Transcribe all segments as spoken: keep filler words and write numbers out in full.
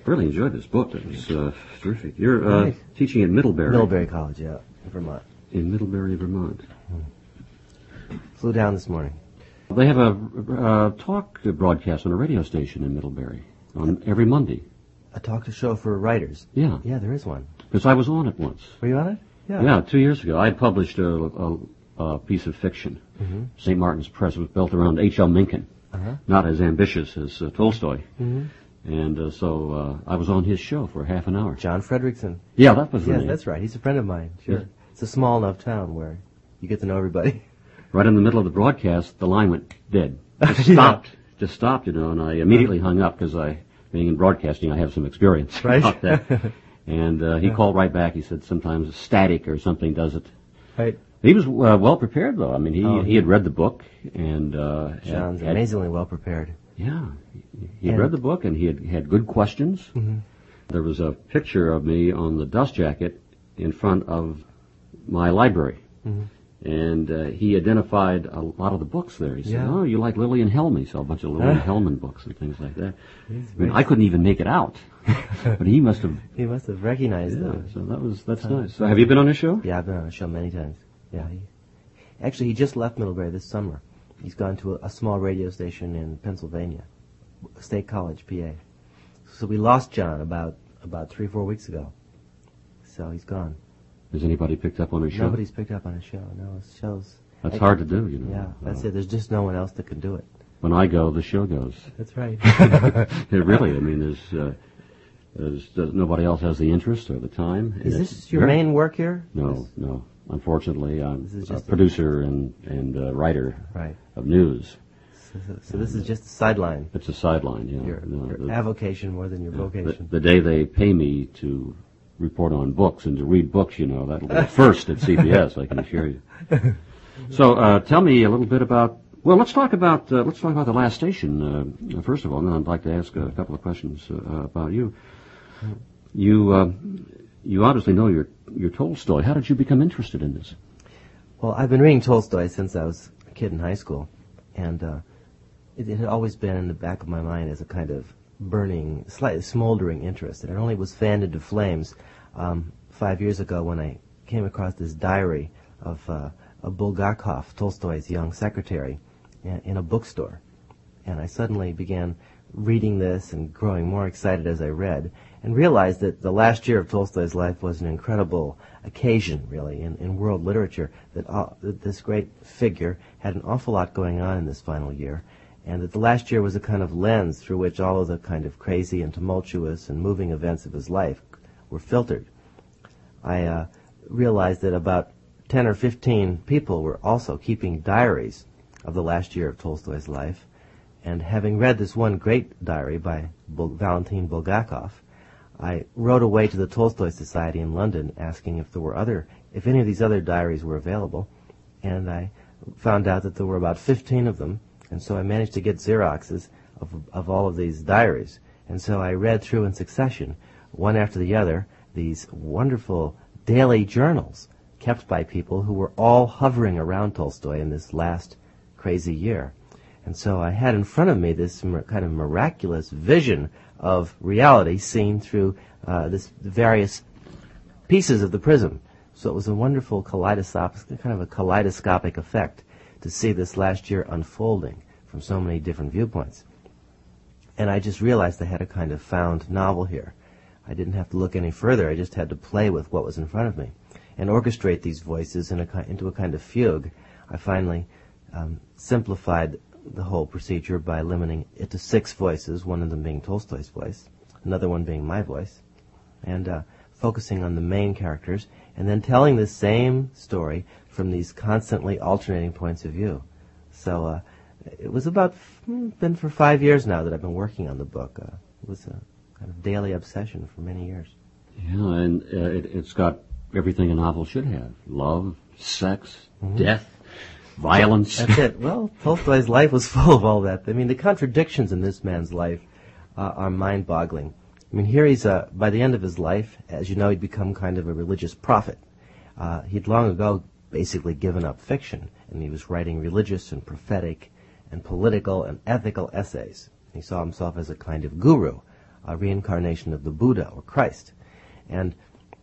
Really enjoyed this book. It was uh, terrific. You're uh, Right. teaching at Middlebury. Middlebury College, yeah, in Vermont. In Middlebury, Vermont. Flew down this morning. They have a uh, talk broadcast on a radio station in Middlebury on every Monday. A talk show for writers. Yeah. Yeah, there is one. Because I was on it once. Were you on it? Yeah, two years ago. I had published a, a, a piece of fiction. Mm-hmm. Saint Martin's Press was built around H L Mencken, Uh-huh. not as ambitious as uh, Tolstoy. Mm-hmm. And uh, so uh, I was on his show for half an hour. John Frederickson. Yeah, that was the Yes, name. that's right. He's a friend of mine. Sure. Yeah. It's a small enough town where you get to know everybody. Right in the middle of the broadcast, the line went dead. Just stopped. Just stopped, you know, and I immediately hung up because I, being in broadcasting, I have some experience Right. about that. And uh, he called right back. He said sometimes static or something does it. Right. He was uh, well prepared, though. I mean, he Oh, he had read the book and uh, had- John's had- amazingly well prepared. Yeah, he had And- read the book and he had had good questions. Mm-hmm. There was a picture of me on the dust jacket in front of my library. Mm-hmm. And uh, he identified a lot of the books there. He said, Yeah. "Oh, you like Lillian Hellman?" He saw a bunch of Lillian Hellman books and things like that. He's I mean, very- I couldn't even make it out, but he must have. He must have recognized Yeah, them. so that was that's nice. So, have you been on his show? Yeah, I've been on a show many times. Yeah. He, actually, he just left Middlebury this summer. He's gone to a, a small radio station in Pennsylvania, State College, P A. So we lost John about about three, four weeks ago. So he's gone. Has anybody picked up on his show? Nobody's picked up on his show. No, his show's... That's I- hard to do, you know. Yeah, that's Uh, it. There's just no one else that can do it. When I go, the show goes. That's right. It really, I mean, there's, uh, there's, there's nobody else has the interest or the time. and Is it's this your very- main work here? No, This- no. Unfortunately, I'm This is a just a- producer and and uh, writer Right. of news. So, so, so this is just a sideline. It's a sideline, yeah. Your, No, your the- avocation more than your the, vocation. the day they pay me to report on books and to read books, you know, that'll be the first at C B S, I can assure you. So, uh, tell me a little bit about. Well, let's talk about uh, let's talk about the last station uh, first of all, and then I'd like to ask a couple of questions uh, about you. You uh, you obviously know your your Tolstoy. How did you become interested in this? Well, I've been reading Tolstoy since I was a kid in high school, and uh, it, it had always been in the back of my mind as a kind of burning, slightly smoldering interest. And it only was fanned into flames um, five years ago when I came across this diary of, uh, of Bulgakov, Tolstoy's young secretary, in, in a bookstore. And I suddenly began reading this and growing more excited as I read, and realized that the last year of Tolstoy's life was an incredible occasion, really, in, in world literature, that, uh, that this great figure had an awful lot going on in this final year, and that the last year was a kind of lens through which all of the kind of crazy and tumultuous and moving events of his life were filtered. I uh, realized that about ten or fifteen people were also keeping diaries of the last year of Tolstoy's life, and having read this one great diary by Bul- Valentin Bulgakov, I wrote away to the Tolstoy Society in London asking if there were other, if any of these other diaries were available, and I found out that there were about fifteen of them, and so I managed to get Xeroxes of, of all of these diaries, and so I read through in succession, one after the other, these wonderful daily journals kept by people who were all hovering around Tolstoy in this last crazy year. And so I had in front of me this mir- kind of miraculous vision of reality seen through uh, this various pieces of the prism. So it was a wonderful kaleidoscopic, kind of a kaleidoscopic effect to see this last year unfolding from so many different viewpoints. And I just realized I had a kind of found novel here. I didn't have to look any further. I just had to play with what was in front of me and orchestrate these voices in a, ki- into a kind of fugue. I finally um, simplified the whole procedure by limiting it to six voices, one of them being Tolstoy's voice, another one being my voice, and uh, focusing on the main characters, and then telling the same story from these constantly alternating points of view. So uh, it was about, hmm, been for five years now that I've been working on the book. Uh, it was a kind of daily obsession for many years. Yeah, and uh, it, it's got everything a novel should have: love, sex, death, violence. That's it. Well, Tolstoy's life was full of all that. I mean, the contradictions in this man's life uh, are mind-boggling. I mean, here he's, uh, by the end of his life, as you know, he'd become kind of a religious prophet. Uh, he'd long ago basically given up fiction, and he was writing religious and prophetic and political and ethical essays. He saw himself as a kind of guru, a reincarnation of the Buddha or Christ. And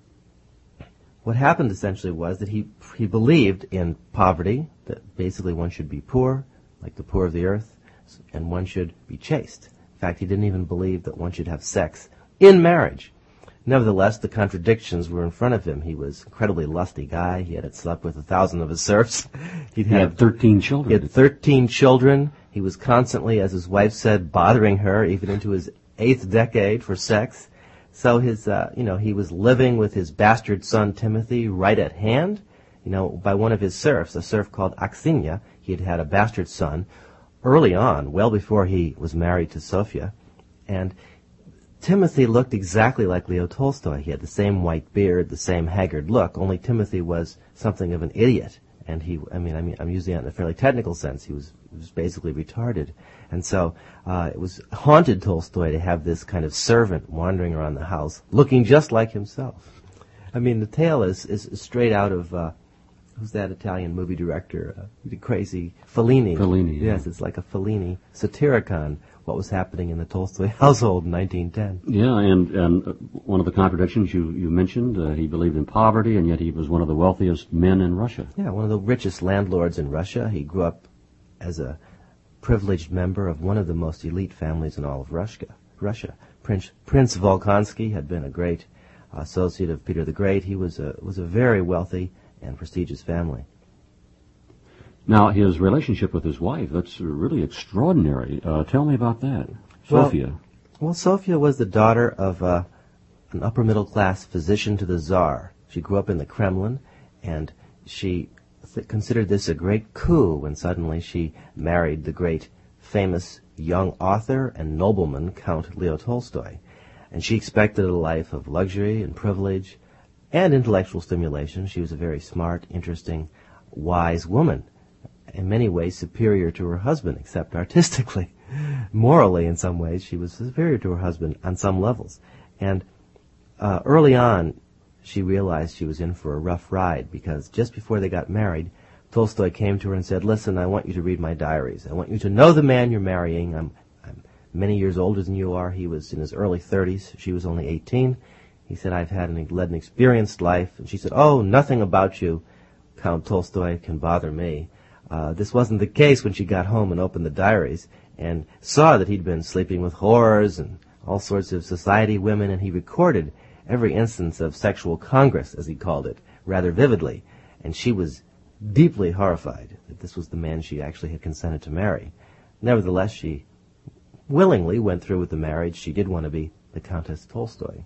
what happened essentially was that he he believed in poverty, that basically one should be poor, like the poor of the earth, and one should be chaste. In fact, he didn't even believe that one should have sex in marriage. Nevertheless, the contradictions were in front of him. He was an incredibly lusty guy. He had slept with a thousand of his serfs. He'd He had thirteen children. He had thirteen children. He was constantly, as his wife said, bothering her, even into his eighth decade for sex. So his, uh, you know, he was living with his bastard son Timothy right at hand. You know, by one of his serfs, a serf called Aksinya. He had had a bastard son early on, well before he was married to Sophia. And Timothy looked exactly like Leo Tolstoy. He had the same white beard, the same haggard look, only Timothy was something of an idiot. And he, I mean, I mean, I'm using that in a fairly technical sense. He was, he was basically retarded. And so uh, it was haunted Tolstoy to have this kind of servant wandering around the house, looking just like himself. I mean, the tale is, is straight out of, uh, who's that Italian movie director? Uh, the crazy Fellini. Fellini, yeah. Yes, it's like a Fellini Satyricon, what was happening in the Tolstoy household in nineteen ten. Yeah, and, and uh, one of the contradictions you, you mentioned, uh, he believed in poverty, and yet he was one of the wealthiest men in Russia. Yeah, one of the richest landlords in Russia. He grew up as a privileged member of one of the most elite families in all of Russia. Russia. Prince, Prince Volkonsky had been a great associate of Peter the Great. He was a, was a very wealthy and prestigious family. Now, his relationship with his wife, that's really extraordinary. Uh, tell me about that. Well, Sophia. Well, Sophia was the daughter of uh, an upper-middle-class physician to the Tsar. She grew up in the Kremlin, and she th- considered this a great coup when suddenly she married the great famous young author and nobleman, Count Leo Tolstoy. And she expected a life of luxury and privilege and intellectual stimulation. She was a very smart, interesting, wise woman, in many ways superior to her husband, except artistically. Morally, in some ways, she was superior to her husband on some levels. And uh, early on, she realized she was in for a rough ride, because just before they got married, Tolstoy came to her and said, "Listen, I want you to read my diaries. I want you to know the man you're marrying. I'm, I'm many years older than you are." He was in his early thirties. She was only eighteen. He said, "I've had an, led an experienced life." And she said, "Oh, nothing about you, Count Tolstoy, can bother me." Uh, this wasn't the case when she got home and opened the diaries and saw that he'd been sleeping with whores and all sorts of society women, and he recorded every instance of sexual congress, as he called it, rather vividly. And she was deeply horrified that this was the man she actually had consented to marry. Nevertheless, she willingly went through with the marriage. She did want to be the Countess Tolstoy.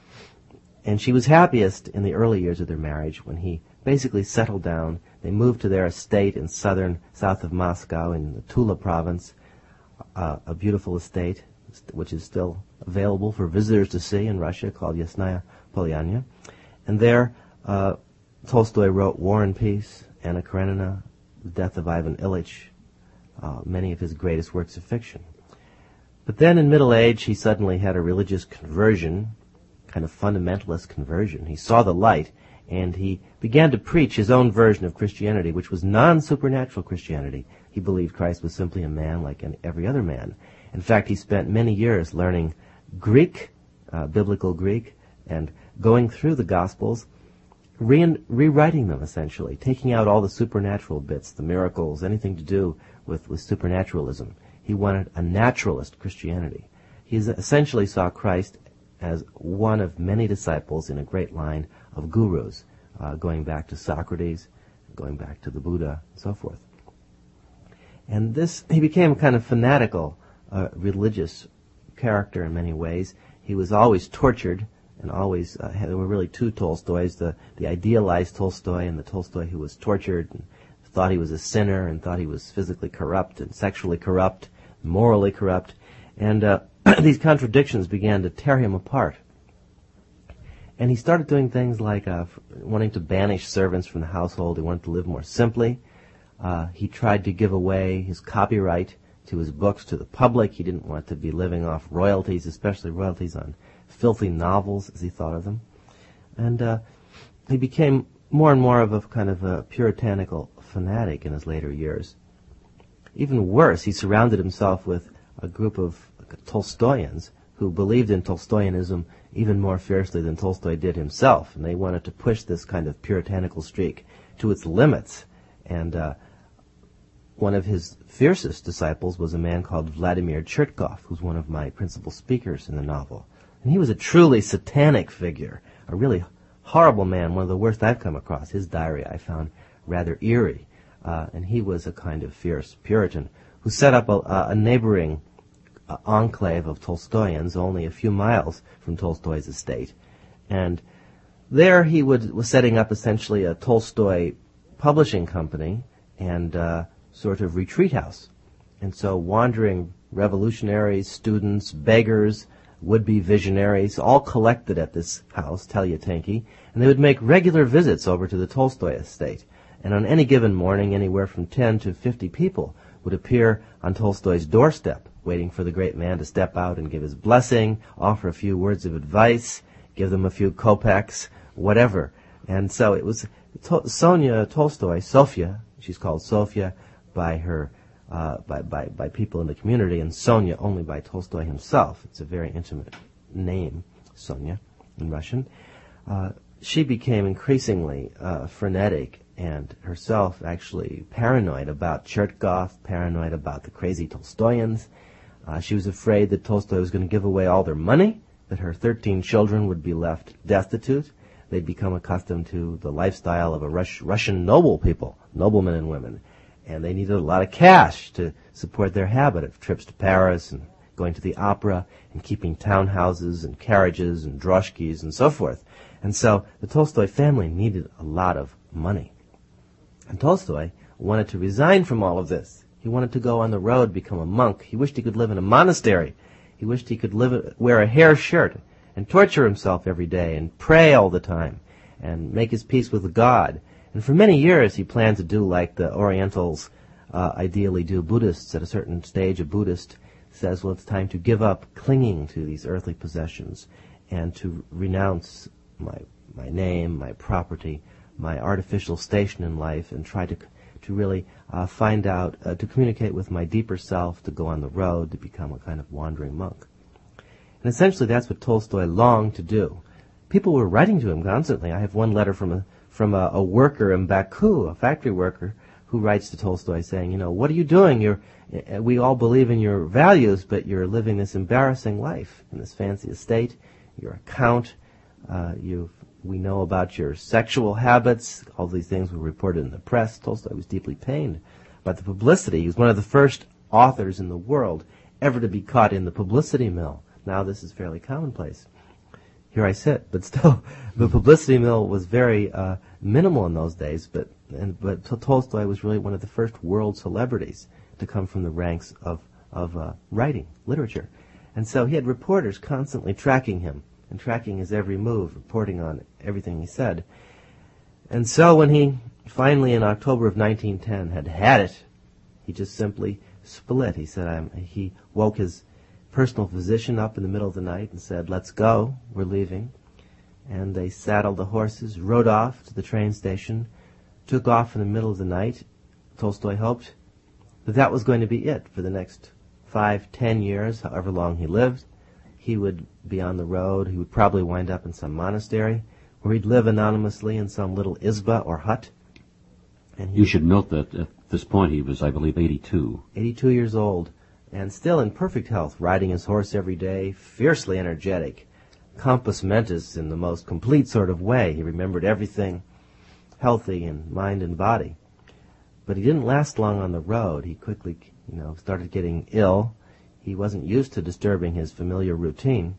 And she was happiest in the early years of their marriage when he basically settled down. They moved to their estate in southern, south of Moscow in the Tula province, uh, a beautiful estate which is still available for visitors to see in Russia, called Yasnaya Polyanya. And there, uh, Tolstoy wrote War and Peace, Anna Karenina, The Death of Ivan Ilyich, uh, many of his greatest works of fiction. But then in middle age, he suddenly had a religious conversion, kind of fundamentalist conversion. He saw the light, and he began to preach his own version of Christianity, which was non-supernatural Christianity. He believed Christ was simply a man like every other man. In fact, he spent many years learning Greek, uh, biblical Greek, and going through the Gospels, re- rewriting them essentially, taking out all the supernatural bits, the miracles, anything to do with, with supernaturalism. He wanted a naturalist Christianity. He essentially saw Christ as one of many disciples in a great line of gurus, uh, going back to Socrates, going back to the Buddha, and so forth. And this, he became a kind of fanatical, uh, religious character in many ways. He was always tortured, and always, uh, there were really two Tolstoys, the, the idealized Tolstoy and the Tolstoy who was tortured and thought he was a sinner and thought he was physically corrupt and sexually corrupt, morally corrupt. And uh, these contradictions began to tear him apart. And he started doing things like uh, wanting to banish servants from the household. He wanted to live more simply. Uh, he tried to give away his copyright to his books to the public. He didn't want to be living off royalties, especially royalties on filthy novels, as he thought of them. And uh, he became more and more of a kind of a puritanical fanatic in his later years. Even worse, he surrounded himself with a group of Tolstoyans who believed in Tolstoyanism even more fiercely than Tolstoy did himself, and they wanted to push this kind of puritanical streak to its limits. And uh, one of his fiercest disciples was a man called Vladimir Chertkov, who's one of my principal speakers in the novel. And he was a truly satanic figure, a really horrible man, one of the worst I've come across. His diary I found rather eerie. Uh, and he was a kind of fierce Puritan who set up a, a neighboring uh, enclave of Tolstoyans only a few miles from Tolstoy's estate. And there he would, was setting up essentially a Tolstoy publishing company and uh, sort of retreat house. And so wandering revolutionaries, students, beggars, would-be visionaries, all collected at this house, Telyatenki, and they would make regular visits over to the Tolstoy estate. And on any given morning, anywhere from ten to fifty people would appear on Tolstoy's doorstep, waiting for the great man to step out and give his blessing, offer a few words of advice, give them a few kopecks, whatever. And so it was to- Sonia Tolstoy, Sofia, she's called Sofia by her uh, by, by, by people in the community, and Sonia only by Tolstoy himself. It's a very intimate name, Sonia, in Russian. Uh, she became increasingly uh, frenetic and herself actually paranoid about Chertkov, paranoid about the crazy Tolstoyans. Uh, she was afraid that Tolstoy was going to give away all their money, that her thirteen children would be left destitute. They'd become accustomed to the lifestyle of a Rus- Russian noble people, noblemen and women, and they needed a lot of cash to support their habit of trips to Paris and going to the opera and keeping townhouses and carriages and droshkis and so forth. And so the Tolstoy family needed a lot of money. And Tolstoy wanted to resign from all of this. He wanted to go on the road, become a monk. He wished he could live in a monastery. He wished he could live, wear a hair shirt and torture himself every day and pray all the time and make his peace with God. And for many years he planned to do like the Orientals uh, ideally do. Buddhists at a certain stage, a Buddhist says, well, it's time to give up clinging to these earthly possessions and to renounce my my name, my property, my artificial station in life, and try to to really uh, find out, uh, to communicate with my deeper self, to go on the road, to become a kind of wandering monk. And essentially that's what Tolstoy longed to do. People were writing to him constantly. I have one letter from a from a, a worker in Baku, a factory worker, who writes to Tolstoy saying, you know, what are you doing? You're, we all believe in your values, but you're living this embarrassing life in this fancy estate. You're a count. Uh, you've, we know about your sexual habits. All these things were reported in the press. Tolstoy was deeply pained by the publicity. He was one of the first authors in the world ever to be caught in the publicity mill. Now this is fairly commonplace. Here I sit, but still, the publicity mill was very uh, minimal in those days. But and, but Tolstoy was really one of the first world celebrities to come from the ranks of of uh, writing, literature, and so he had reporters constantly tracking him and tracking his every move, reporting on everything he said. And so when he finally, in October of nineteen ten, had had it, he just simply split. He said, I'm, he woke his personal physician up in the middle of the night and said, let's go, we're leaving. And they saddled the horses, rode off to the train station, took off in the middle of the night. Tolstoy hoped that that was going to be it for the next five, ten years, however long he lived. He would be on the road. He would probably wind up in some monastery where he'd live anonymously in some little izba or hut. And he You should note that at this point he was, I believe, eighty-two. eighty-two years old, and still in perfect health, riding his horse every day, fiercely energetic, compos mentis in the most complete sort of way. He remembered everything, healthy in mind and body. But he didn't last long on the road. He quickly, you know, started getting ill. He wasn't used to disturbing his familiar routine.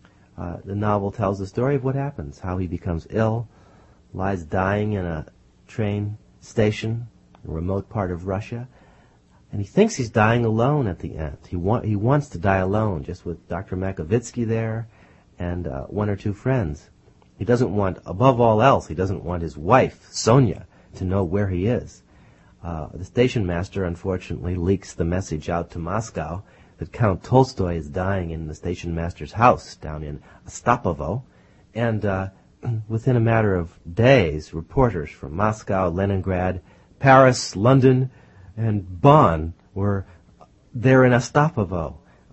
Uh, the novel tells the story of what happens, how he becomes ill, lies dying in a train station, a remote part of Russia, and he thinks he's dying alone at the end. He, wa- he wants to die alone, just with Doctor Makovitsky there and uh, one or two friends. He doesn't want, above all else, he doesn't want his wife, Sonia, to know where he is. Uh, the station master, unfortunately, leaks the message out to Moscow that Count Tolstoy is dying in the station master's house down in Ostapovo. And uh, within a matter of days, reporters from Moscow, Leningrad, Paris, London, and Bonn were there in Ostapovo,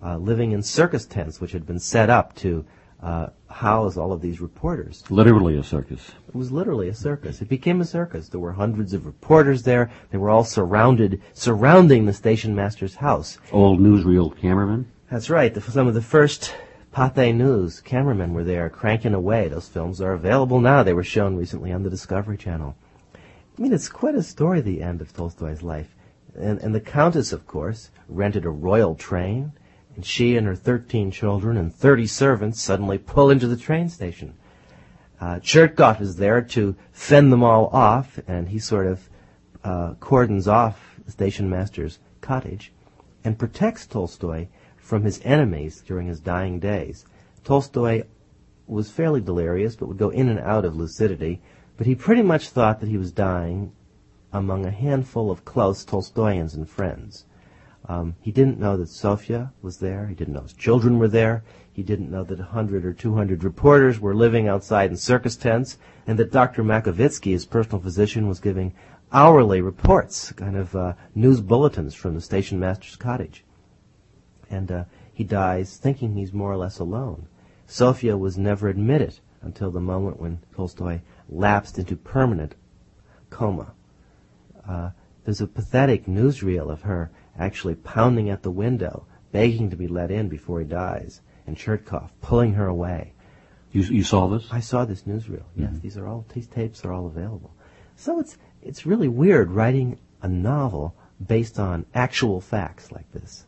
uh, living in circus tents, which had been set up to uh, house all of these reporters. Literally a circus. It was literally a circus. It became a circus. There were hundreds of reporters there. They were all surrounded, surrounding the station master's house. Old newsreel cameramen? That's right. The, some of the first Pathé News cameramen were there cranking away. Those films are available now. They were shown recently on the Discovery Channel. I mean, it's quite a story, the end of Tolstoy's life. And, and the Countess, of course, rented a royal train, and she and her thirteen children and thirty servants suddenly pull into the train station. Uh, Chertkov is there to fend them all off, and he sort of uh, cordons off the station master's cottage and protects Tolstoy from his enemies during his dying days. Tolstoy was fairly delirious, but would go in and out of lucidity, but he pretty much thought that he was dying among a handful of close Tolstoyans and friends. Um, he didn't know that Sofia was there. He didn't know his children were there. He didn't know that a hundred or two hundred reporters were living outside in circus tents, and that Doctor Makovitsky, his personal physician, was giving hourly reports, kind of uh, news bulletins from the station master's cottage. And uh, he dies thinking he's more or less alone. Sofia was never admitted until the moment when Tolstoy lapsed into permanent coma. Uh, there's a pathetic newsreel of her actually pounding at the window, begging to be let in before he dies, and Chertkov pulling her away. You, you saw this? I saw this newsreel. Yes, Mm-hmm. these are all these tapes are all available. So it's it's really weird writing a novel based on actual facts like this.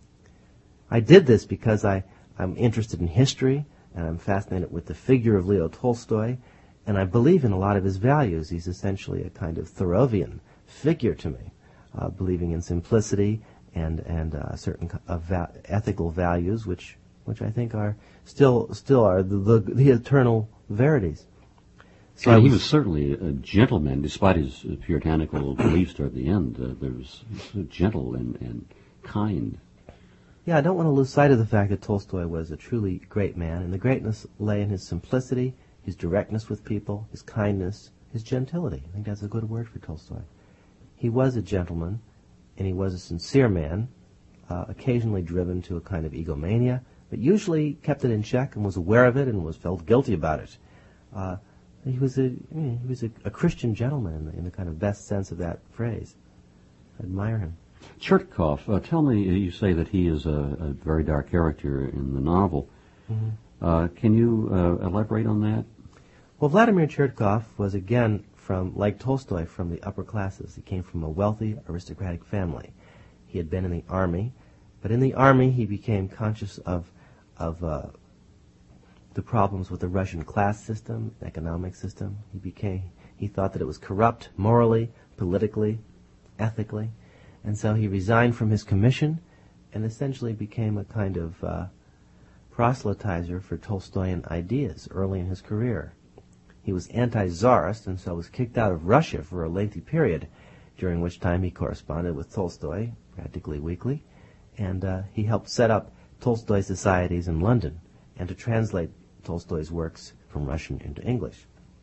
I did this because I, I'm interested in history, and I'm fascinated with the figure of Leo Tolstoy, and I believe in a lot of his values. He's essentially a kind of Thoreauvian figure to me, uh, believing in simplicity and and uh, certain uh, va- ethical values, which which I think are still still are the the, the eternal verities. So yeah, he was certainly a gentleman, despite his uh, puritanical beliefs toward the end. Uh, there was so gentle and, and kind. Yeah, I don't want to lose sight of the fact that Tolstoy was a truly great man, and the greatness lay in his simplicity, his directness with people, his kindness, his gentility. I think that's a good word for Tolstoy. He was a gentleman, and he was a sincere man, uh, occasionally driven to a kind of egomania, but usually kept it in check and was aware of it and was felt guilty about it. Uh, he was a I mean, he was a, a Christian gentleman in the, in the kind of best sense of that phrase. I admire him. Chertkov, uh, tell me, you say that he is a, a very dark character in the novel. Mm-hmm. Uh, can you uh, elaborate on that? Well, Vladimir Chertkov was, again, from, like Tolstoy, from the upper classes. He came from a wealthy, aristocratic family. He had been in the army, but in the army he became conscious of of uh, the problems with the Russian class system, economic system. He became he thought that it was corrupt morally, politically, ethically, and so he resigned from his commission and essentially became a kind of uh, proselytizer for Tolstoyan ideas early in his career. He was anti-Tsarist and so was kicked out of Russia for a lengthy period, during which time he corresponded with Tolstoy practically weekly, and uh, he helped set up Tolstoy societies in London and to translate Tolstoy's works from Russian into English.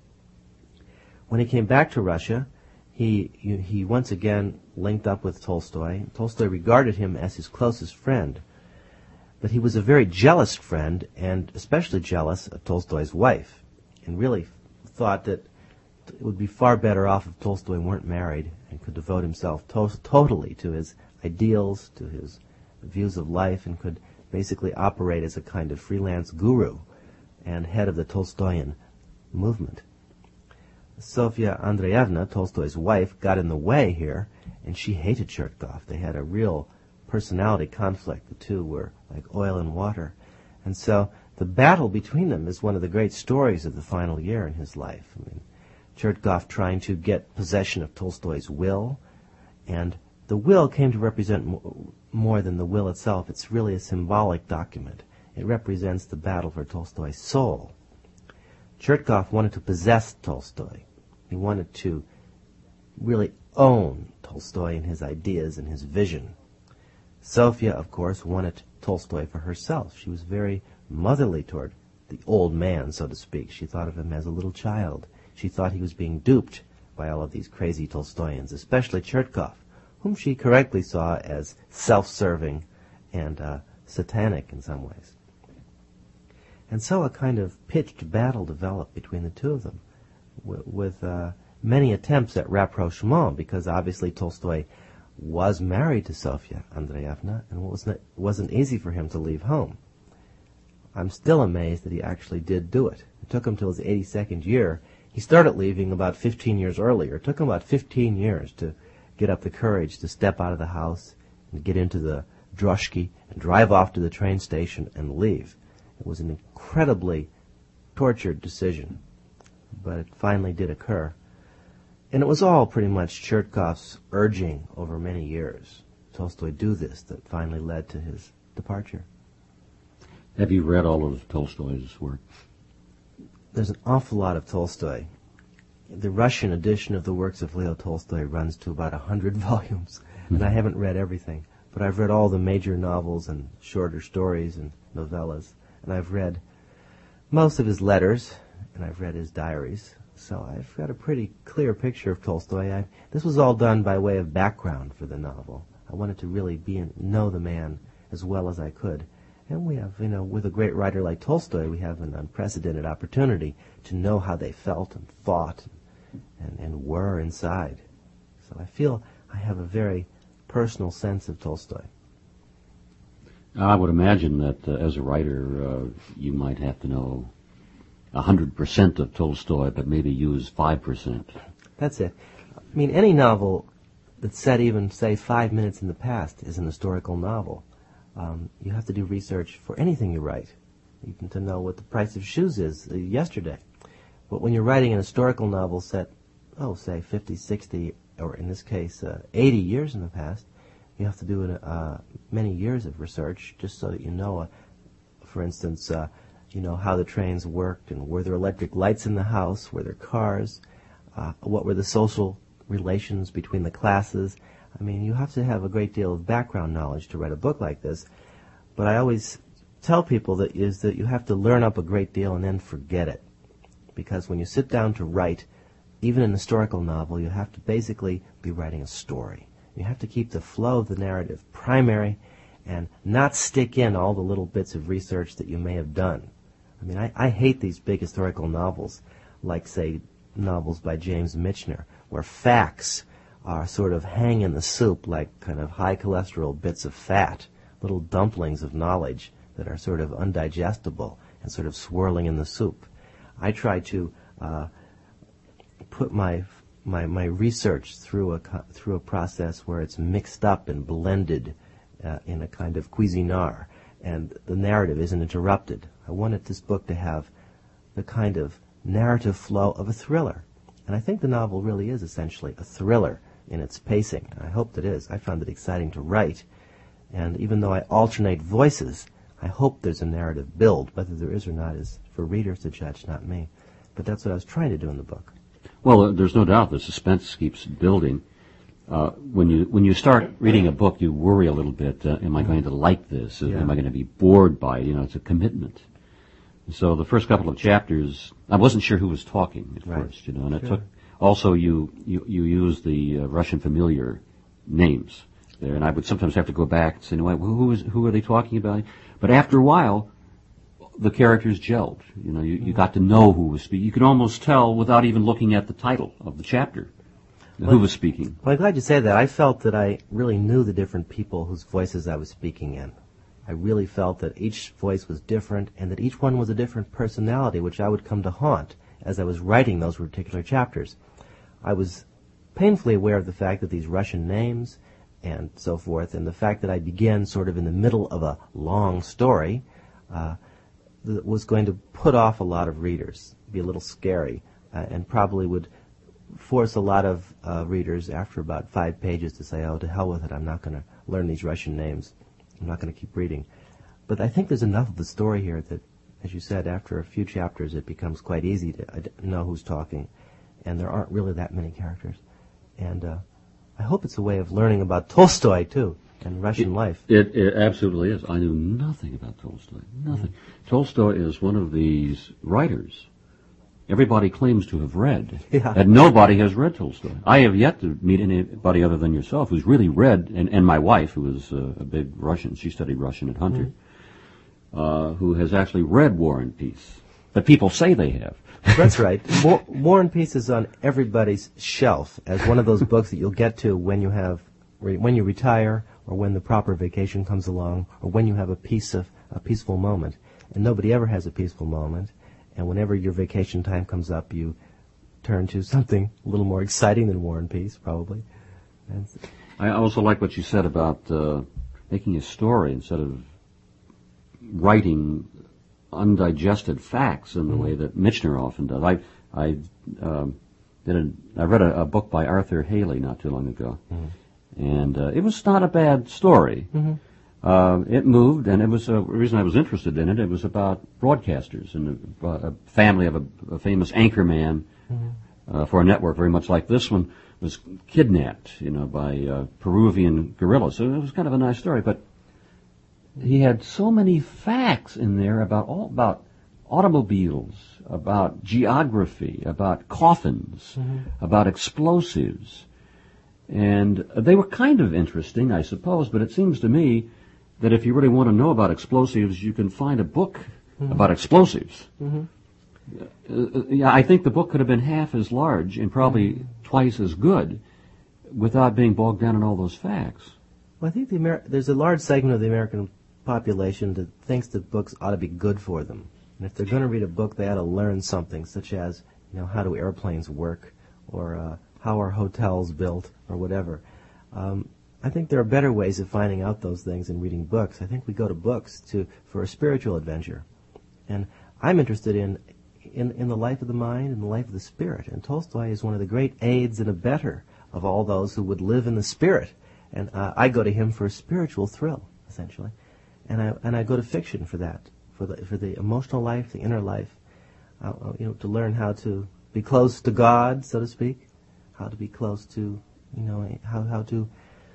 When he came back to Russia, he he once again linked up with Tolstoy. Tolstoy regarded him as his closest friend, but he was a very jealous friend, and especially jealous of Tolstoy's wife, and really thought that it would be far better off if Tolstoy weren't married and could devote himself to- totally to his ideals, to his views of life, and could basically operate as a kind of freelance guru and head of the Tolstoyan movement. Sofia Andreevna, Tolstoy's wife, got in the way here, and she hated Chertkov. They had a real personality conflict. The two were like oil and water. And so the battle between them is one of the great stories of the final year in his life. I mean, Chertkov trying to get possession of Tolstoy's will, and the will came to represent mo- more than the will itself. It's really a symbolic document. It represents the battle for Tolstoy's soul. Chertkov wanted to possess Tolstoy. He wanted to really own Tolstoy and his ideas and his vision. Sofia, of course, wanted Tolstoy for herself. She was very motherly toward the old man, so to speak. She thought of him as a little child. She thought he was being duped by all of these crazy Tolstoyans, especially Chertkov, whom she correctly saw as self-serving and uh, satanic in some ways. And so a kind of pitched battle developed between the two of them, with, with uh, many attempts at rapprochement, because obviously Tolstoy was married to Sofia Andreevna, and it wasn't, wasn't easy for him to leave home. I'm still amazed that he actually did do it. It took him till his eighty-second year. He started leaving about fifteen years earlier. It took him about fifteen years to get up the courage to step out of the house and get into the droshky and drive off to the train station and leave. It was an incredibly tortured decision, but it finally did occur. And it was all pretty much Chertkov's urging over many years, Tolstoy do this, that finally led to his departure. Have you read all of Tolstoy's work? There's an awful lot of Tolstoy. The Russian edition of the works of Leo Tolstoy runs to about a hundred volumes, and I haven't read everything, but I've read all the major novels and shorter stories and novellas, and I've read most of his letters, and I've read his diaries, so I've got a pretty clear picture of Tolstoy. I, this was all done by way of background for the novel. I wanted to really be and know the man as well as I could. And we have, you know, with a great writer like Tolstoy, we have an unprecedented opportunity to know how they felt and thought and, and were inside. So I feel I have a very personal sense of Tolstoy. I would imagine that uh, as a writer, uh, you might have to know one hundred percent of Tolstoy, but maybe use five percent. That's it. I mean, any novel that's set even, say, five minutes in the past is an historical novel. Um, you have to do research for anything you write, even to know what the price of shoes is uh, yesterday. But when you're writing an historical novel set, oh, say, fifty, sixty, or in this case, uh, eighty years in the past, you have to do uh, many years of research just so that you know, uh, for instance, uh, you know how the trains worked, and were there electric lights in the house, were there cars, uh, what were the social relations between the classes. I mean, you have to have a great deal of background knowledge to write a book like this. But I always tell people that is that you have to learn up a great deal and then forget it. Because when you sit down to write, even an historical novel, you have to basically be writing a story. You have to keep the flow of the narrative primary and not stick in all the little bits of research that you may have done. I mean, I, I hate these big historical novels, like, say, novels by James Michener, where facts are sort of hang in the soup like kind of high cholesterol bits of fat, little dumplings of knowledge that are sort of undigestible and sort of swirling in the soup. I try to uh, put my my my research through a through a process where it's mixed up and blended uh, in a kind of Cuisinart, and the narrative isn't interrupted. I wanted this book to have the kind of narrative flow of a thriller, and I think the novel really is essentially a thriller in its pacing. I hope it is. I found it exciting to write, and even though I alternate voices, I hope there's a narrative build. Whether there is or not is for readers to judge, not me. But that's what I was trying to do in the book. Well, uh, there's no doubt the suspense keeps building. Uh, when you when you start reading a book, you worry a little bit. Uh, am I going to like this? Yeah. Am I going to be bored by it? You know, it's a commitment. So the first couple of chapters, I wasn't sure who was talking at Right. first, you know, and it Sure. took. Also, you you you use the uh, Russian familiar names there, and I would sometimes have to go back and say, no, who who is who are they talking about? But after a while, the characters gelled. You know, you, you got to know who was speaking. You could almost tell without even looking at the title of the chapter who Well, was speaking. Well, I'm glad you say that. I felt that I really knew the different people whose voices I was speaking in. I really felt that each voice was different, and that each one was a different personality, which I would come to haunt as I was writing those particular chapters. I was painfully aware of the fact that these Russian names and so forth, and the fact that I began sort of in the middle of a long story, uh, th- was going to put off a lot of readers, be a little scary, uh, and probably would force a lot of uh, readers after about five pages to say, oh, to hell with it, I'm not going to learn these Russian names. I'm not going to keep reading. But I think there's enough of the story here that, as you said, after a few chapters it becomes quite easy to uh, know who's talking, and there aren't really that many characters. And uh, I hope it's a way of learning about Tolstoy, too, and Russian It- life. It, it absolutely is. I knew nothing about Tolstoy. Nothing. Tolstoy is one of these writers everybody claims to have read, Yeah. and nobody has read Tolstoy. I have yet to meet anybody other than yourself who's really read, and, and my wife, who is uh, a big Russian, she studied Russian at Hunter. Mm-hmm. uh, who has actually read War and Peace, but people say they have. That's right. War, War and Peace is on everybody's shelf as one of those books that you'll get to when you have, when you retire, or when the proper vacation comes along, or when you have a peace of a peaceful moment. And nobody ever has a peaceful moment. And whenever your vacation time comes up, you turn to something a little more exciting than War and Peace, probably. And I also like what you said about uh, making a story instead of writing undigested facts in the mm-hmm. way that Michener often does. I I um, did a, I read a, a book by Arthur Haley not too long ago, mm-hmm. and uh, it was not a bad story. Mm-hmm. Uh, it moved, and it was a reason I was interested in it. It was about broadcasters and a, a family of a, a famous anchorman mm-hmm. uh, for a network, very much like this one, was kidnapped, you know, by uh, Peruvian guerrillas. So it was kind of a nice story, but he had so many facts in there about all about automobiles, about geography, about coffins, mm-hmm. about explosives, and they were kind of interesting, I suppose. But it seems to me that if you really want to know about explosives, you can find a book mm-hmm. about explosives. Mm-hmm. Uh, yeah, I think the book could have been half as large and probably mm-hmm. twice as good without being bogged down in all those facts. Well, I think the Amer- there's a large segment of the American population that thinks that books ought to be good for them. And if they're going to read a book, they ought to learn something, such as, you know, how do airplanes work, or uh, how are hotels built, or whatever. Um, I think there are better ways of finding out those things than reading books. I think we go to books to for a spiritual adventure. And I'm interested in, in, in the life of the mind and the life of the spirit. And Tolstoy is one of the great aids and abetter of all those who would live in the spirit. And uh, I go to him for a spiritual thrill, essentially. And I and I go to fiction for that, for the for the emotional life, the inner life, uh, you know, to learn how to be close to God, so to speak, how to be close to, you know, how how to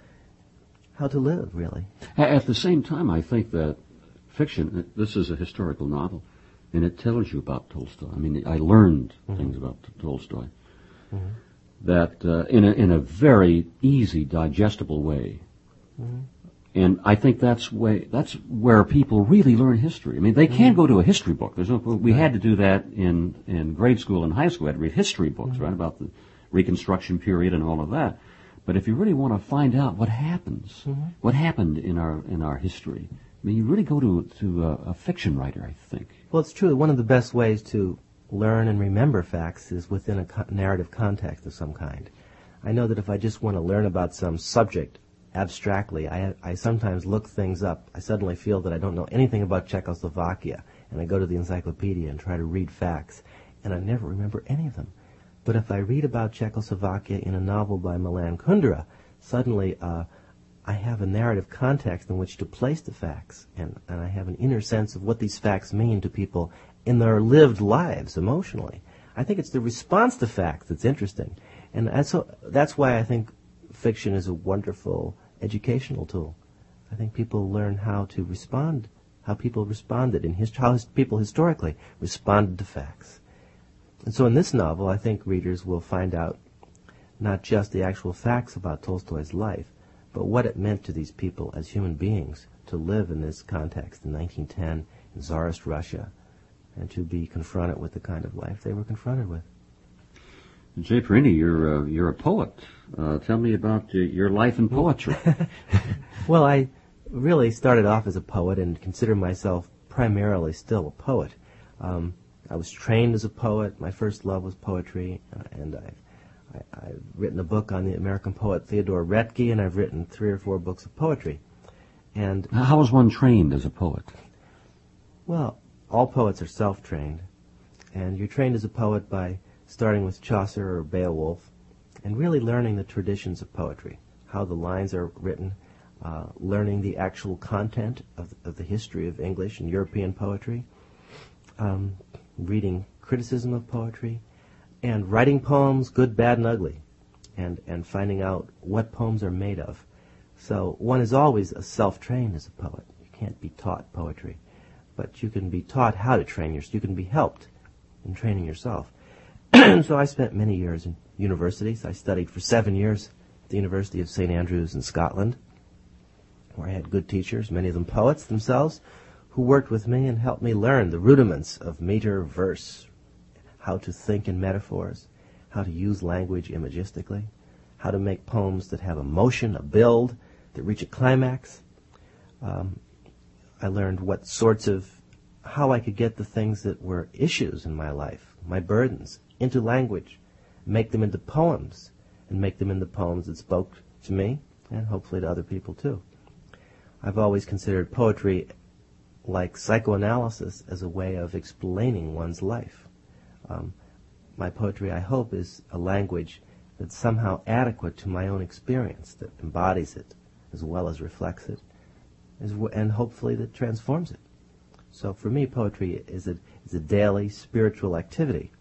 how to live, really. At the same time, I think that fiction, this is a historical novel, and it tells you about Tolstoy. I mean, I learned mm-hmm. things about Tolstoy mm-hmm. that uh, in a in a very easy, digestible way. Mm-hmm. And I think that's way that's where people really learn history. I mean, they can't mm-hmm. go to a history book. There's no. We right. had to do that in, in grade school and high school. We had to read history books, mm-hmm. right, about the Reconstruction period and all of that. But if you really want to find out what happens, mm-hmm. what happened in our in our history, I mean, you really go to to a, a fiction writer, I think. Well, it's true. One of the best ways to learn and remember facts is within a co- narrative context of some kind. I know that if I just want to learn about some subject abstractly, I, I sometimes look things up. I suddenly feel that I don't know anything about Czechoslovakia, and I go to the encyclopedia and try to read facts, and I never remember any of them. But if I read about Czechoslovakia in a novel by Milan Kundera, suddenly uh, I have a narrative context in which to place the facts, and, and I have an inner sense of what these facts mean to people in their lived lives emotionally. I think it's the response to facts that's interesting, and that's, that's why I think fiction is a wonderful educational tool. I think people learn how to respond, how people responded in his, how his, people historically responded to facts. And so in this novel, I think readers will find out not just the actual facts about Tolstoy's life, but what it meant to these people as human beings to live in this context in nineteen ten in Tsarist Russia, and to be confronted with the kind of life they were confronted with. Jay Perini, you're uh, you're a poet. Uh, tell me about uh, your life in poetry. Well, I really started off as a poet and consider myself primarily still a poet. Um, I was trained as a poet. My first love was poetry, uh, and I, I, I've written a book on the American poet Theodore Retke, and I've written three or four books of poetry. And how is one trained as a poet? Well, all poets are self-trained, and you're trained as a poet by starting with Chaucer or Beowulf, and really learning the traditions of poetry, how the lines are written, uh, learning the actual content of, of the history of English and European poetry, um, reading criticism of poetry, and writing poems, good, bad, and ugly, and, and finding out what poems are made of. So one is always a self-trained as a poet. You can't be taught poetry, but you can be taught how to train yourself. You can be helped in training yourself. So I spent many years in universities. I studied for seven years at the University of Saint Andrews in Scotland, where I had good teachers, many of them poets themselves, who worked with me and helped me learn the rudiments of meter verse, how to think in metaphors, how to use language imagistically, how to make poems that have emotion, a build, that reach a climax. Um, I learned what sorts of, how I could get the things that were issues in my life, my burdens, into language, make them into poems, and make them into poems that spoke to me, and hopefully to other people too. I've always considered poetry like psychoanalysis as a way of explaining one's life. Um, my poetry, I hope, is a language that's somehow adequate to my own experience, that embodies it as well as reflects it, as w- and hopefully that transforms it. So for me, poetry is a, is a daily spiritual activity.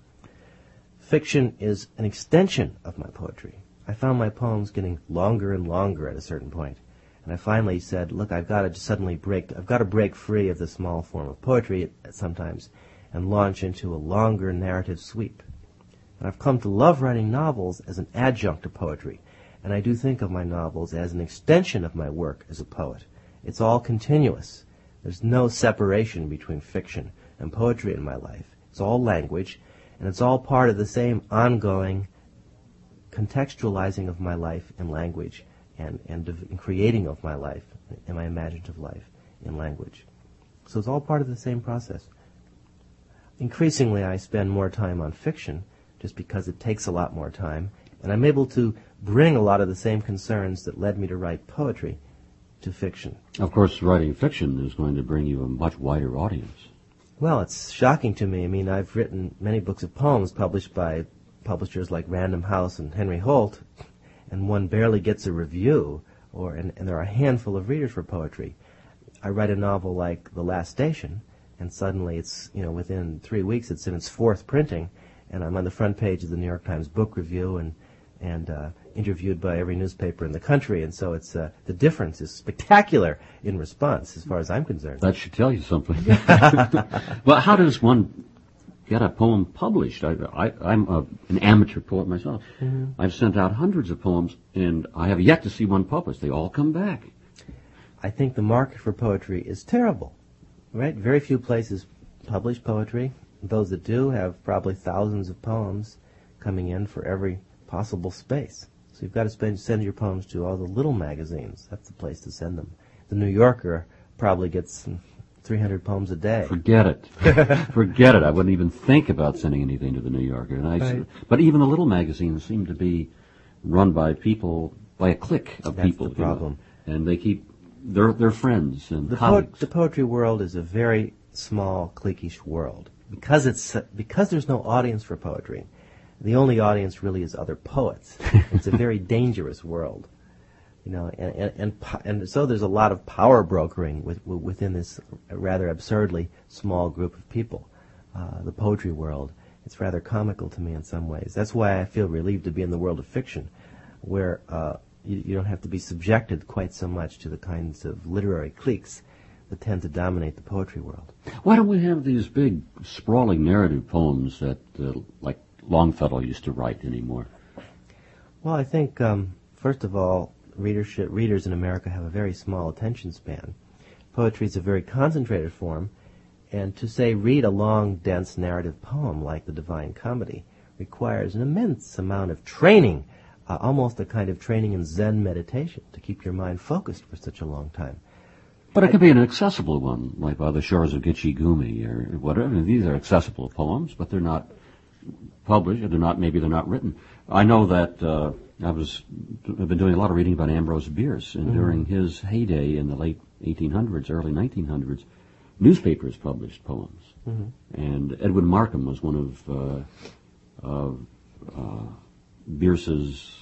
Fiction is an extension of my poetry. I found my poems getting longer and longer at a certain point. And I finally said, look, I've got to suddenly break, I've got to break free of the small form of poetry sometimes and launch into a longer narrative sweep. And I've come to love writing novels as an adjunct to poetry. And I do think of my novels as an extension of my work as a poet. It's all continuous. There's no separation between fiction and poetry in my life. It's all language, and it's all part of the same ongoing contextualizing of my life in language and, and of, in creating of my life, in my imaginative life, in language. So it's all part of the same process. Increasingly, I spend more time on fiction just because it takes a lot more time, and I'm able to bring a lot of the same concerns that led me to write poetry to fiction. Of course, writing fiction is going to bring you a much wider audience. Well, it's shocking to me. I mean, I've written many books of poems published by publishers like Random House and Henry Holt, and one barely gets a review, or and, and there are a handful of readers for poetry. I write a novel like The Last Station, and suddenly it's, you know, within three weeks it's in its fourth printing, and I'm on the front page of the New York Times Book Review and and uh, interviewed by every newspaper in the country, and so it's uh, the difference is spectacular in response, as far as I'm concerned. That should tell you something. Well, how does one get a poem published? I, I, I'm a, an amateur poet myself. Mm-hmm. I've sent out hundreds of poems, and I have yet to see one published. They all come back. I think the market for poetry is terrible, right? Very few places publish poetry. Those that do have probably thousands of poems coming in for every possible space. So you've got to spend, send your poems to all the little magazines. That's the place to send them. The New Yorker probably gets three hundred poems a day. Forget it. Forget it. I wouldn't even think about sending anything to the New Yorker. And I, Right. But even the little magazines seem to be run by people, by a clique of That's people. the problem. You know, and they keep, they're, they're friends and The, po- colleagues. the poetry world is a very small, cliquish world. Because it's because there's no audience for poetry, the only audience really is other poets. It's a very dangerous world, you know, and and, and po- and so there's a lot of power brokering with, within this rather absurdly small group of people. Uh, the poetry world, it's rather comical to me in some ways. That's why I feel relieved to be in the world of fiction, where uh, you, you don't have to be subjected quite so much to the kinds of literary cliques that tend to dominate the poetry world. Why don't we have these big, sprawling narrative poems that, uh, like Longfellow used to write anymore? Well, I think, um, first of all, readership, readers in America have a very small attention span. Poetry is a very concentrated form, and to, say, read a long, dense narrative poem like the Divine Comedy requires an immense amount of training, uh, almost a kind of training in Zen meditation, to keep your mind focused for such a long time. But it could be an accessible one, like By the Shores of Gitche-Gumee or whatever. I mean, these are accessible poems, but they're not published, or they're not, maybe they're not written. I know that uh, I was, I've been doing a lot of reading about Ambrose Bierce, and mm-hmm. during his heyday in the late eighteen hundreds, early nineteen hundreds, newspapers published poems. Mm-hmm. And Edwin Markham was one of, uh, of uh, Bierce's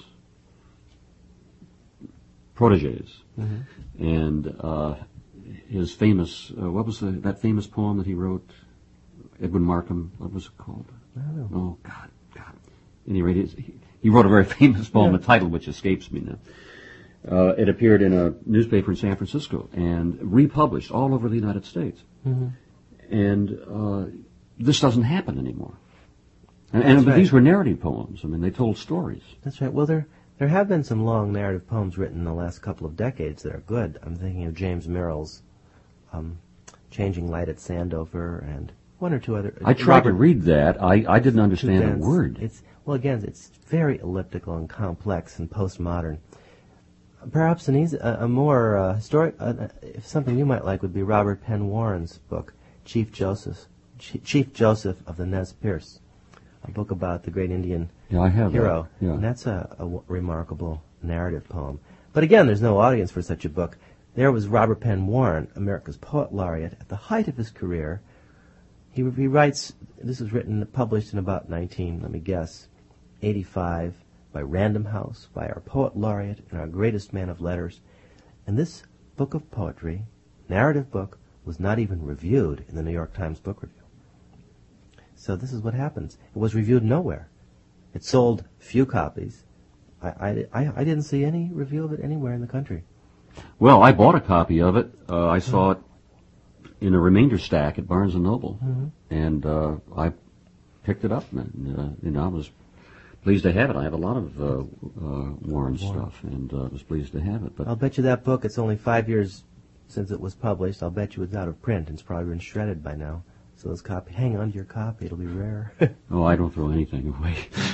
proteges. Mm-hmm. And uh, his famous, uh, what was the, that famous poem that he wrote, Edwin Markham, what was it called? I don't know. Oh, God, God. At any rate, he, he wrote a very famous poem, yeah. The title which escapes me now. Uh, it appeared in a newspaper in San Francisco and republished all over the United States. Mm-hmm. And uh, this doesn't happen anymore. And, and right. These were narrative poems. I mean, they told stories. That's right. Well, there there have been some long narrative poems written in the last couple of decades that are good. I'm thinking of James Merrill's um, Changing Light at Sandover, and one or two other. I tried Robert to read that. I, I didn't understand a Tudens. word. It's well, again, it's very elliptical and complex and postmodern. Perhaps an easy, a, a more uh, historic, uh, if something you might like would be Robert Penn Warren's book, Chief Joseph, Ch- Chief Joseph of the Nez Perce, a book about the great Indian Yeah, I have hero. that. Yeah. And that's a, a w- remarkable narrative poem. But again, there's no audience for such a book. There was Robert Penn Warren, America's Poet Laureate, at the height of his career. He, he writes, this was written, published in about nineteen, let me guess, eighty-five, by Random House, by our Poet Laureate and our greatest man of letters. And this book of poetry, narrative book, was not even reviewed in the New York Times Book Review. So this is what happens. It was reviewed nowhere. It sold few copies. I, I, I, I didn't see any review of it anywhere in the country. Well, I bought a copy of it. Uh, I saw it in a remainder stack at Barnes and Noble, Mm-hmm. and uh, I picked it up, and uh, you know, I was pleased to have it. I have a lot of uh, uh, Warren stuff, and uh, was pleased to have it. But I'll bet you that book, it's only five years since it was published. I'll bet you it's out of print, and it's probably been shredded by now. So this copy, hang on to your copy. It'll be rare. oh, I don't throw anything away.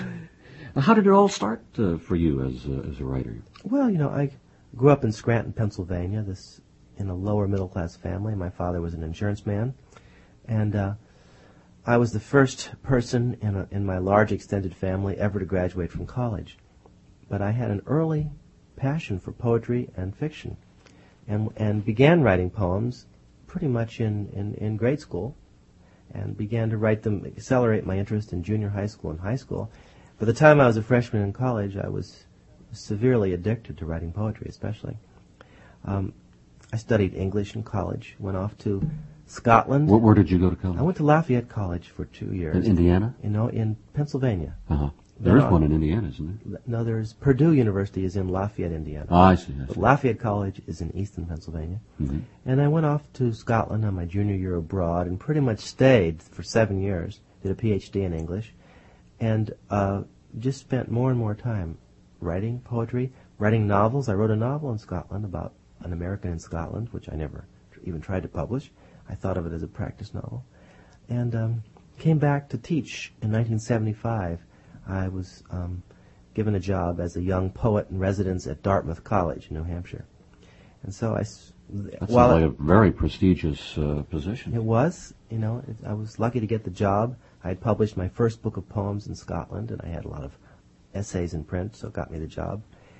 How did it all start uh, for you as uh, as a writer? Well, you know, I grew up in Scranton, Pennsylvania, this in a lower middle class family. My father was an insurance man, and uh, I was the first person in a, in my large extended family ever to graduate from college. But I had an early passion for poetry and fiction, and and began writing poems pretty much in, in, in grade school, and began to write them, accelerate my interest in junior high school and high school. By the time I was a freshman in college, I was severely addicted to writing poetry, especially. Um, I studied English in college, went off to Scotland. Where, where did you go to college? I went to Lafayette College for two years. In Indiana? You know, in Pennsylvania. Uh-huh. There is No, one in Indiana, isn't there? No, there's Purdue University is in Lafayette, Indiana. Ah, I see. I But see. Lafayette College is in Easton, Pennsylvania. Mm-hmm. And I went off to Scotland on my junior year abroad and pretty much stayed for seven years, did a P H D in English, and uh, just spent more and more time writing poetry, writing novels. I wrote a novel in Scotland about an American in Scotland, which I never tr- even tried to publish. I thought of it as a practice novel. And um, came back to teach in nineteen seventy-five. I was um, given a job as a young poet in residence at Dartmouth College in New Hampshire. And so I... s- That while sounds I- like a very prestigious uh, position. It was, you know, it, I was lucky to get the job. I had published my first book of poems in Scotland, and I had a lot of essays in print, so it got me the job.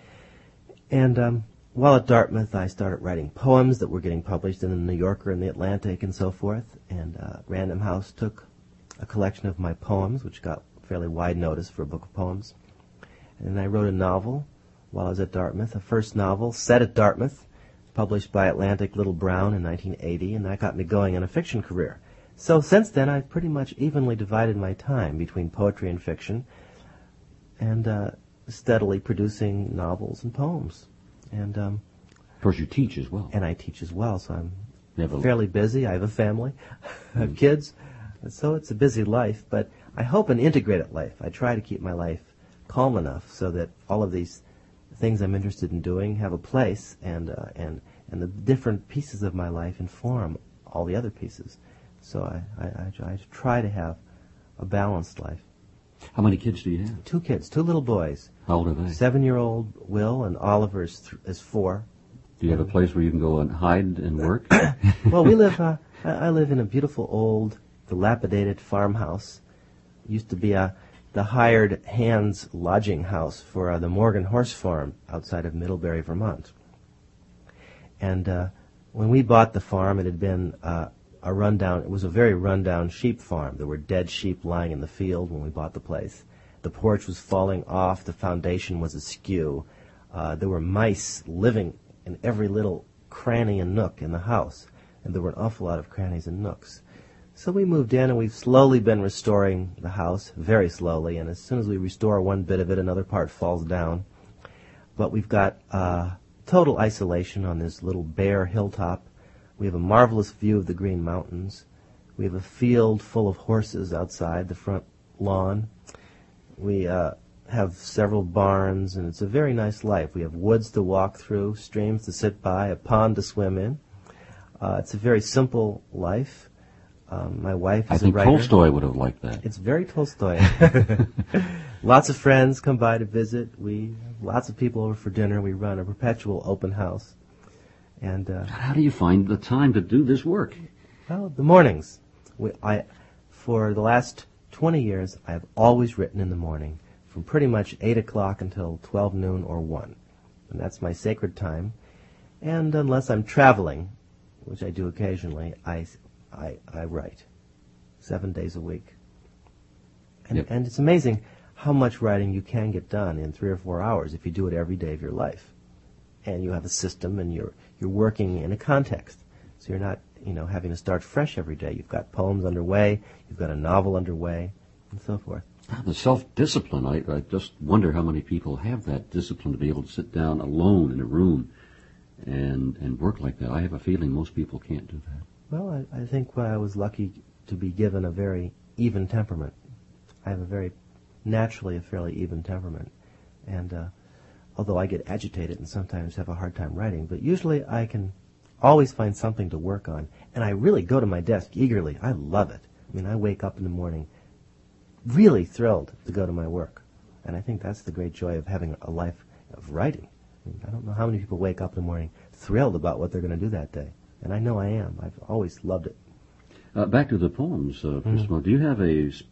And um, while at Dartmouth, I started writing poems that were getting published in the New Yorker and the Atlantic and so forth. And uh, Random House took a collection of my poems, which got fairly wide notice for a book of poems. And I wrote a novel while I was at Dartmouth, a first novel set at Dartmouth, published by Atlantic Little Brown in nineteen eighty, and that got me going in a fiction career. So since then, I've pretty much evenly divided my time between poetry and fiction, and uh, steadily producing novels and poems. And um, Of course, you teach as well. and I teach as well, so I'm You have a- fairly busy. I have a family, I have kids, so it's a busy life, but I hope an integrated life. I try to keep my life calm enough so that all of these things I'm interested in doing have a place, and uh, and and the different pieces of my life inform all the other pieces. So I, I, I, I try to have a balanced life. How many kids do you have? Two kids, two little boys. How old are they? Seven-year-old Will, and Oliver is, th- is four. Do you have a place where you can go and hide and work? Well, we live. Uh, I, I live in a beautiful old, dilapidated farmhouse. Used to be a the hired hands lodging house for uh, the Morgan Horse Farm outside of Middlebury, Vermont. And uh, when we bought the farm, it had been uh, a rundown. It was a very rundown sheep farm. There were dead sheep lying in the field when we bought the place. The porch was falling off. The foundation was askew. Uh, there were mice living in every little cranny and nook in the house, and there were an awful lot of crannies and nooks. So we moved in, and we've slowly been restoring the house, very slowly, and as soon as we restore one bit of it, another part falls down. But we've got uh, total isolation on this little bare hilltop. We have a marvelous view of the Green Mountains. We have a field full of horses outside the front lawn. We uh, have several barns, and it's a very nice life. We have woods to walk through, streams to sit by, a pond to swim in. Uh, it's a very simple life. Um, my wife I is a think writer. Tolstoy would have liked that. It's very Tolstoy. Lots of friends come by to visit. We lots of people over for dinner. We run a perpetual open house. And uh, How do you find the time to do this work? well, the mornings. We, I, for the last twenty years, I've always written in the morning, from pretty much eight o'clock until twelve noon or one, and that's my sacred time. And unless I'm traveling, which I do occasionally, I, I, I write seven days a week. And, Yep. and it's amazing how much writing you can get done in three or four hours if you do it every day of your life. And you have a system, and you're you're working in a context. So you're not, you know, having to start fresh every day. You've got poems underway, you've got a novel underway, and so forth. Ah, The self-discipline, I, I just wonder how many people have that discipline to be able to sit down alone in a room and and work like that. I have a feeling most people can't do that. Well, I, I think I was lucky to be given a very even temperament. I have a very, naturally a fairly even temperament. And uh, although I get agitated and sometimes have a hard time writing, but usually I can always find something to work on. And I really go to my desk eagerly. I love it. I mean, I wake up in the morning really thrilled to go to my work. And I think that's the great joy of having a life of writing. I mean, I don't know how many people wake up in the morning thrilled about what they're going to do that day. And I know I am. I've always loved it. Uh, back to the poems, uh, first of all, do you have a s-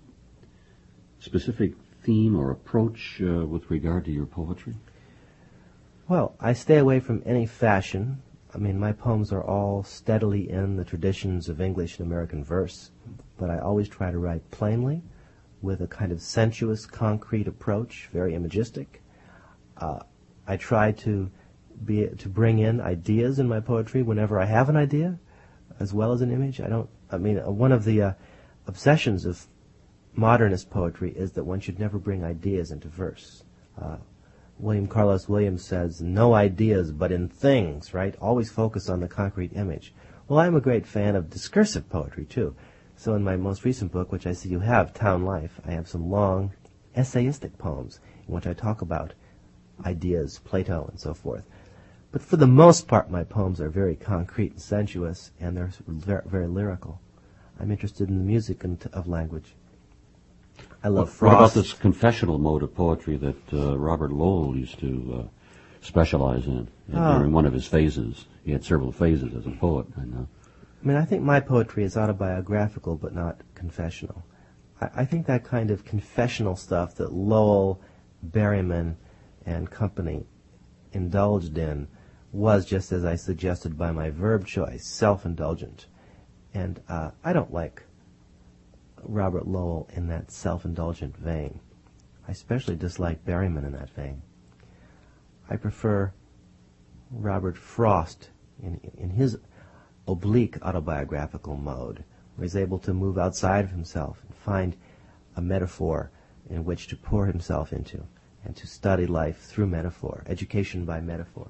specific theme or approach uh, with regard to your poetry? Well, I stay away from any fashion. I mean, my poems are all steadily in the traditions of English and American verse, but I always try to write plainly, with a kind of sensuous, concrete approach, very imagistic. Uh, I try to be to bring in ideas in my poetry whenever I have an idea, as well as an image. I don't. I mean, uh, one of the uh, obsessions of modernist poetry is that one should never bring ideas into verse. Uh, William Carlos Williams says, "No ideas, but in things." Right? Always focus on the concrete image. Well, I'm a great fan of discursive poetry too. So in my most recent book, which I see you have, Town Life, I have some long essayistic poems in which I talk about ideas, Plato, and so forth. But for the most part, my poems are very concrete and sensuous, and they're very, very lyrical. I'm interested in the music and of language. I love What, Frost. what about this confessional mode of poetry that uh, Robert Lowell used to uh, specialize in uh, Ah. during one of his phases? He had several phases as a poet, I know. I mean, I think my poetry is autobiographical but not confessional. I, I think that kind of confessional stuff that Lowell, Berryman, and company indulged in was, just as I suggested by my verb choice, self-indulgent. And uh, I don't like Robert Lowell in that self-indulgent vein. I especially dislike Berryman in that vein. I prefer Robert Frost in, in his oblique autobiographical mode, where he's able to move outside of himself and find a metaphor in which to pour himself into, and to study life through metaphor, education by metaphor.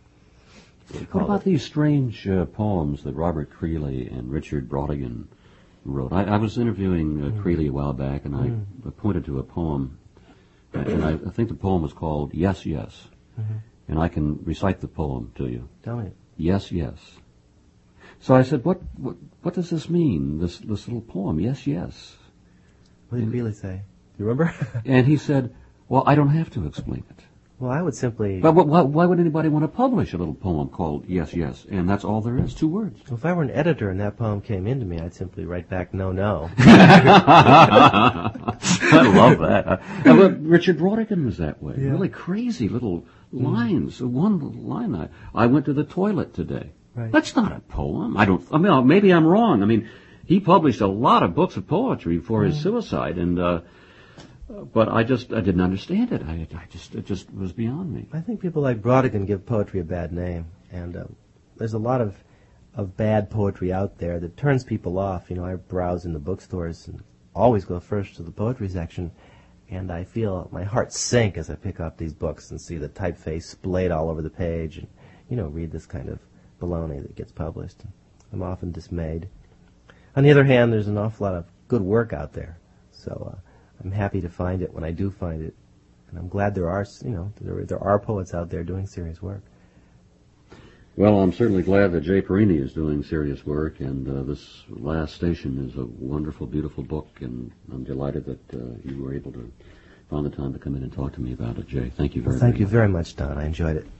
What, What about these strange uh, poems that Robert Creeley and Richard Brautigan wrote? I, I was interviewing uh, Mm. Creeley a while back, and I Mm. pointed to a poem, and I, I think the poem was called Yes, Yes. Mm-hmm. And I can recite the poem to you. Tell me. Yes, yes. So I said, what, what, what does this mean, this, this little poem, Yes, Yes? What did he really say? You remember? And he said, well, I don't have to explain it. Well, I would simply... But why, why would anybody want to publish a little poem called Yes, Yes? And that's all there is, two words. Well, if I were an editor and that poem came into me, I'd simply write back, no, no. I love that. Uh, but Richard Brautigan was that way. Yeah. Really crazy little lines. One little line. I, I went to the toilet today. Right. That's not a poem. I don't. I mean, maybe I'm wrong. I mean, he published a lot of books of poetry before his suicide, and uh, but I just I didn't understand it. I, I just it just was beyond me. I think people like Brautigan give poetry a bad name, and um, there's a lot of of bad poetry out there that turns people off. You know, I browse in the bookstores and always go first to the poetry section, and I feel my heart sink as I pick up these books and see the typeface splayed all over the page, and you know, read this kind of baloney that gets published. I'm often dismayed. On the other hand, there's an awful lot of good work out there, so uh, I'm happy to find it when I do find it, and I'm glad there are, you know, there there are poets out there doing serious work. Well, I'm certainly glad that Jay Perini is doing serious work, and uh, this last station is a wonderful, beautiful book, and I'm delighted that uh, you were able to find the time to come in and talk to me about it, Jay. Thank you very Well, thank much. you very much, Don. I enjoyed it.